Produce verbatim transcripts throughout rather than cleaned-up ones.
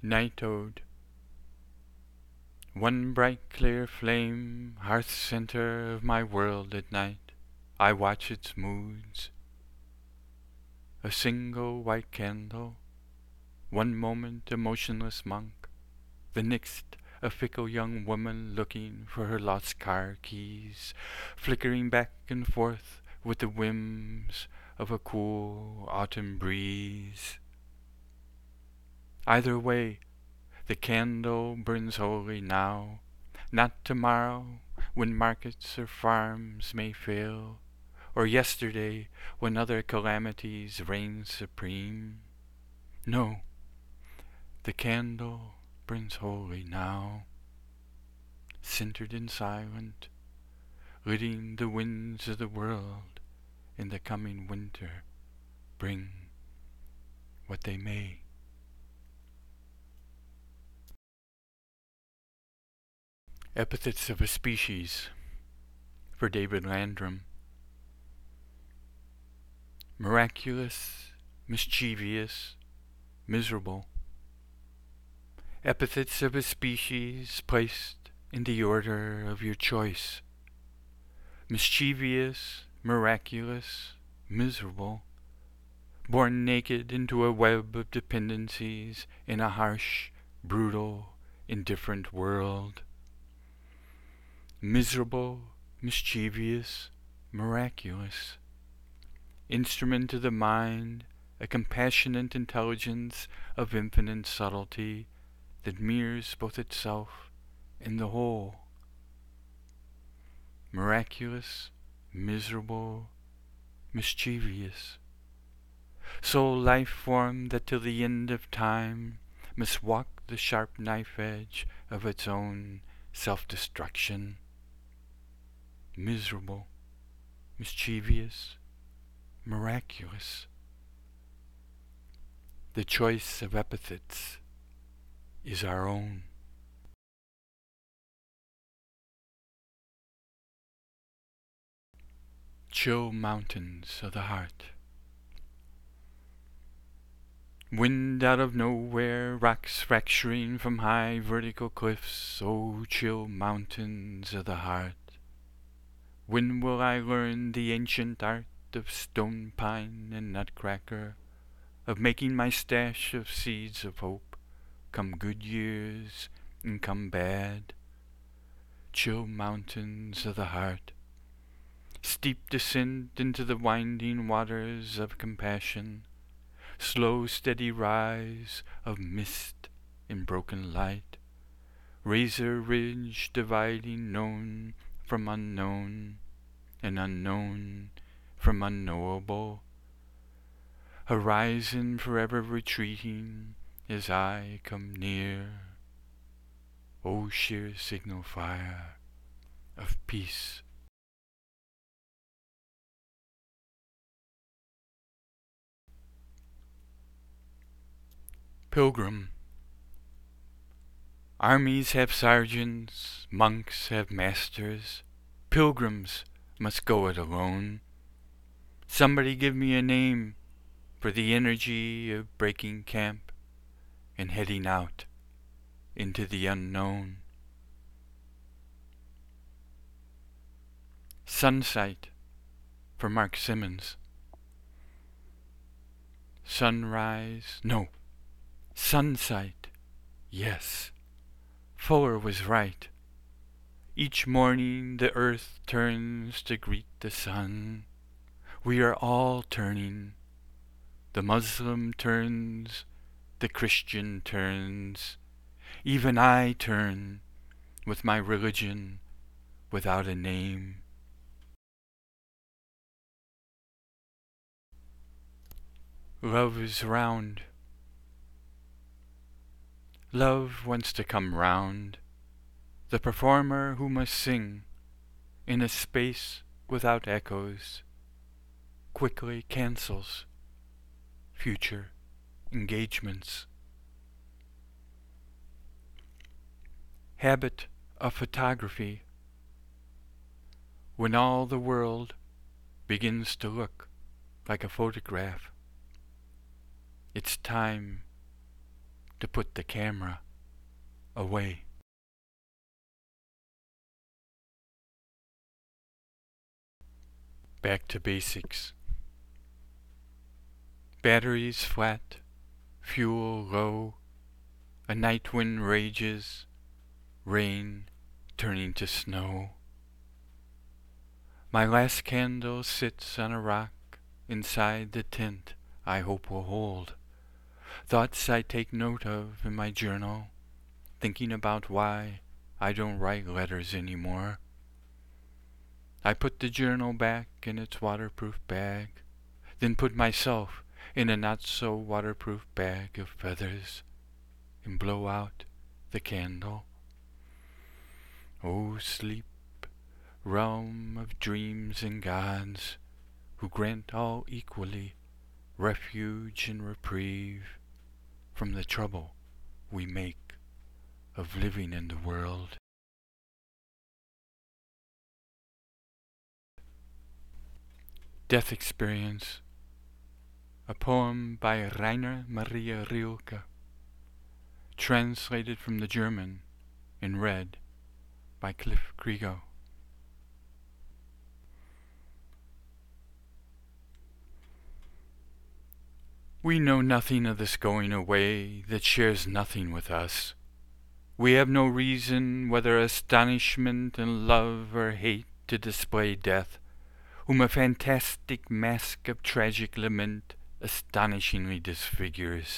Night Ode. One bright clear flame, hearth center of my world at night, I watch its moods. A single white candle, one moment a motionless monk, the next a fickle young woman looking for her lost car keys, flickering back and forth with the whims of a cool autumn breeze. Either way, the candle burns holy now, not tomorrow, when markets or farms may fail, or yesterday, when other calamities reign supreme. No, the candle burns holy now, centered and silent, letting the winds of the world in the coming winter bring what they may. Epithets of a Species, for David Landrum. Miraculous, mischievous, miserable. Epithets of a species placed in the order of your choice. Mischievous, miraculous, miserable. Born naked into a web of dependencies in a harsh, brutal, indifferent world. Miserable, mischievous, miraculous. Instrument of the mind, a compassionate intelligence of infinite subtlety that mirrors both itself and the whole. Miraculous, miserable, mischievous. Soul life form that till the end of time must walk the sharp knife edge of its own self-destruction. Miserable, mischievous, miraculous. The choice of epithets is our own. Chill mountains of the heart. Wind out of nowhere, rocks fracturing from high vertical cliffs, oh chill mountains of the heart. When will I learn the ancient art of stone pine and nutcracker, of making my stash of seeds of hope come good years and come bad? Chill mountains of the heart. Steep descent into the winding waters of compassion. Slow steady rise of mist and broken light. Razor ridge dividing known from unknown, and unknown from unknowable. Horizon forever retreating as I come near. O sheer signal fire of peace. Pilgrim. Armies have sergeants, monks have masters, pilgrims must go it alone. Somebody give me a name for the energy of breaking camp and heading out into the unknown. Sunsight, for Mark Simmons. Sunrise, no, sunsight, yes. Fuller was right. Each morning the earth turns to greet the sun. We are all turning. The Muslim turns, the Christian turns. Even I turn with my religion without a name. Love is round. Love wants to come round. The performer who must sing in a space without echoes quickly cancels future engagements. Habit of photography. When all the world begins to look like a photograph, it's time to put the camera away. Back to basics. Batteries flat, fuel low, a night wind rages, rain turning to snow. My last candle sits on a rock inside the tent I hope will hold thoughts I take note of in my journal, thinking about why I don't write letters anymore. I put the journal back in its waterproof bag, then put myself in a not-so-waterproof bag of feathers and blow out the candle. Oh, sleep, realm of dreams and gods, who grant all equally refuge and reprieve from the trouble we make of living in the world. Death Experience, a poem by Rainer Maria Rilke, translated from the German and read by Cliff Kriego. We know nothing of this going away that shares nothing with us. We have no reason, whether astonishment and love or hate, to display death, whom a fantastic mask of tragic lament astonishingly disfigures.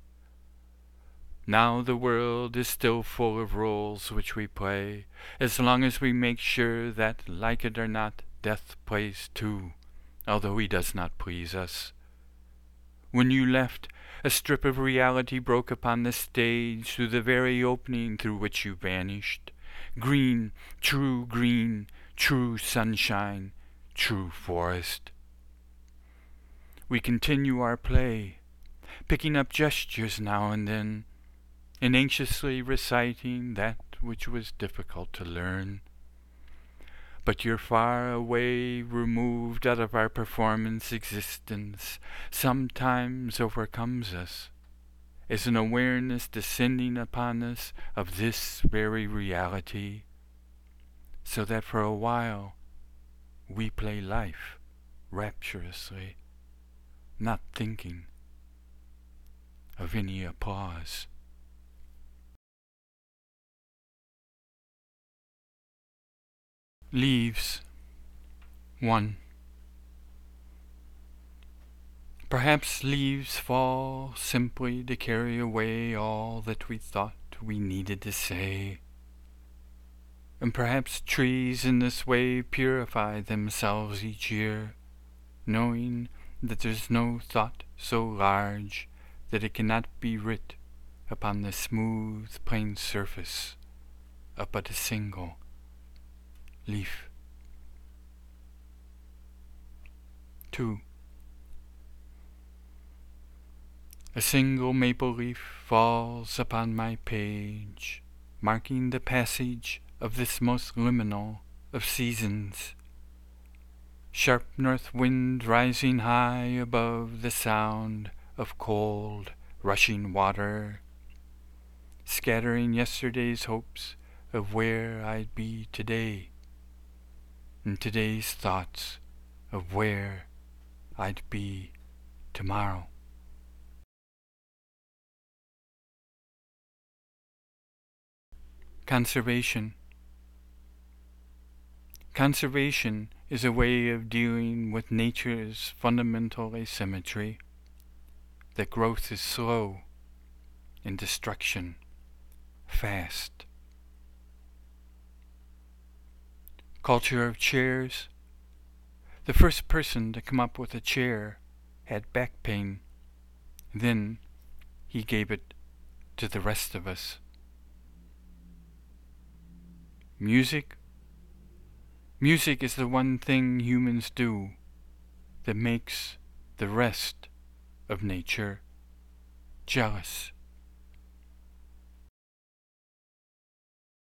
Now the world is still full of roles which we play, as long as we make sure that, like it or not, death plays too, although he does not please us. When you left, a strip of reality broke upon the stage through the very opening through which you vanished. Green, true green, true sunshine, true forest. We continue our play, picking up gestures now and then, and anxiously reciting that which was difficult to learn. But your far away, removed out of our performance existence, sometimes overcomes us, as an awareness descending upon us of this very reality, so that for a while we play life rapturously, not thinking of any applause. Leaves. One. Perhaps leaves fall simply to carry away all that we thought we needed to say. And perhaps trees in this way purify themselves each year, knowing that there's no thought so large that it cannot be writ upon the smooth, plain surface of but a single leaf. Two. A single maple leaf falls upon my page, marking the passage of this most liminal of seasons. Sharp north wind rising high above the sound of cold, rushing water, scattering yesterday's hopes of where I'd be today, and today's thoughts of where I'd be tomorrow. Conservation. Conservation is a way of dealing with nature's fundamental asymmetry, that growth is slow and destruction fast. Culture of chairs. The first person to come up with a chair had back pain. Then he gave it to the rest of us. Music. Music is the one thing humans do that makes the rest of nature jealous.